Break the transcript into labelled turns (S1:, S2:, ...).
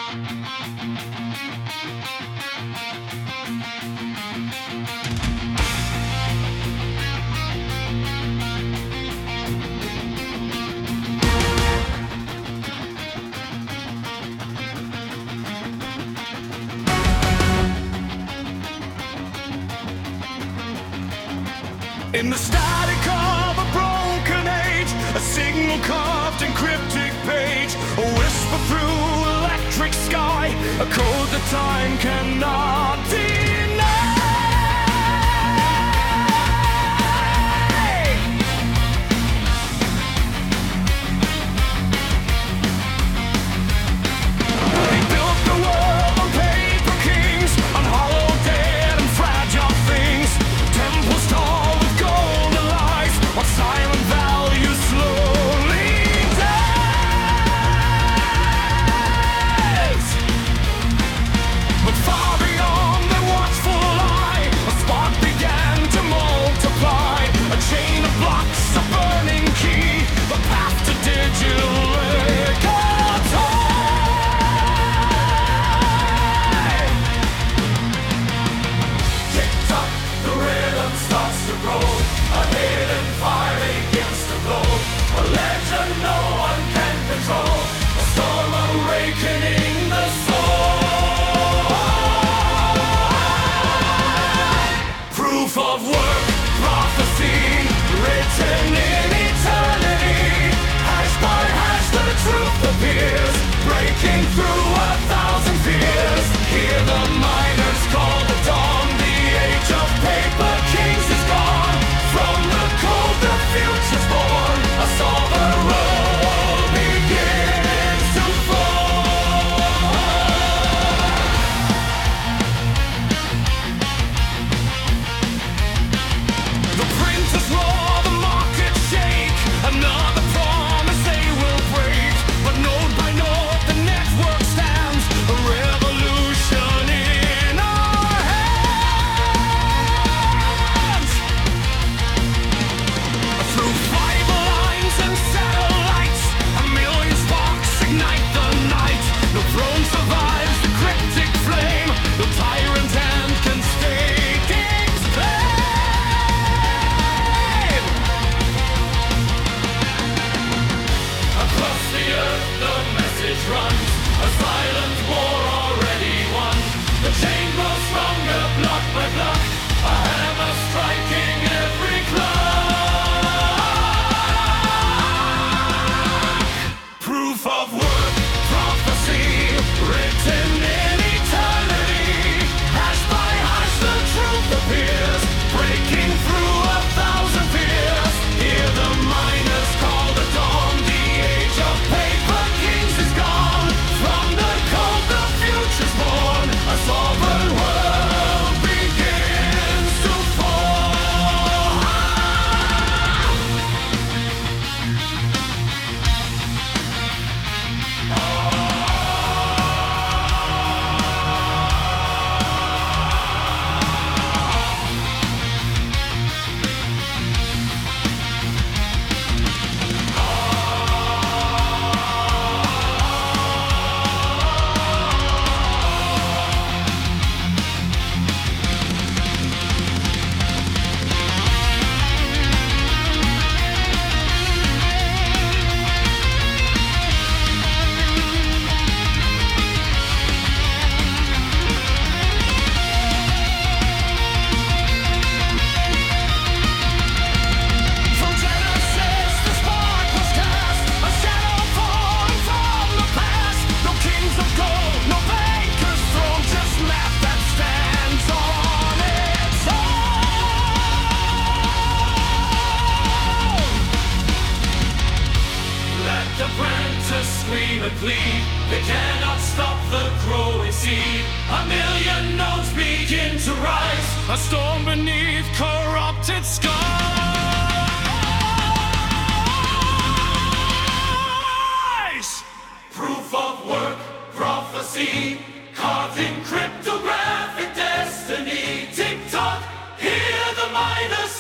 S1: In the static of a broken age, a signal carved in cryptic page, a whisper through electric sky, a code that time cannot deny. They built the world on paper kings, on hollow dead and fragile things, temples tall with golden lies, what silent value slowly dies. But far beyond their watchful eye, a spark began to multiply, a chain of blocks, a burning key, the path to digital ecotone. Tick-tock, the rhythm starts to grow, a hidden fire begins to glow, a legend no one can control, a storm awakening the soul. Proof of work, prophecy, written in eternity, hash by hash the truth appears, breaking through 1,000 fears. Hear the miners call the dawn, the age of paper kings is gone, from the cold the future's born, a sovereign world begins to fall. The printers roar, the market shake, another promise they will break, but node by node the network stands, a revolution in our hands. Through fiber lines and satellites, a million sparks ignite the night. No throne survives the cryptic flame, no tyrant hand can stay king's claim. Across the earth the message runs, a silent war already won. The chain grows stronger, block by block, a hammer striking every clock. Proof of work, prophecy, written in eternity, hash by hash the truth appears, breaking through 1,000 fears. Hear the miners call the dawn, the age of paper kings is gone, from the cold the future's born, a sovereign world begins to fall. From Genesis the spark was cast, a shadow falling from the past. No kings of gold, no baker's throne, just math that stands on its own. Let the apprentice scream and plead, they cannot stop the growing seed. A million nodes begin to rise, a storm beneath corrupted skies. Proof of work, prophecy, carved in cryptographic destiny. Tick-tock, hear the miners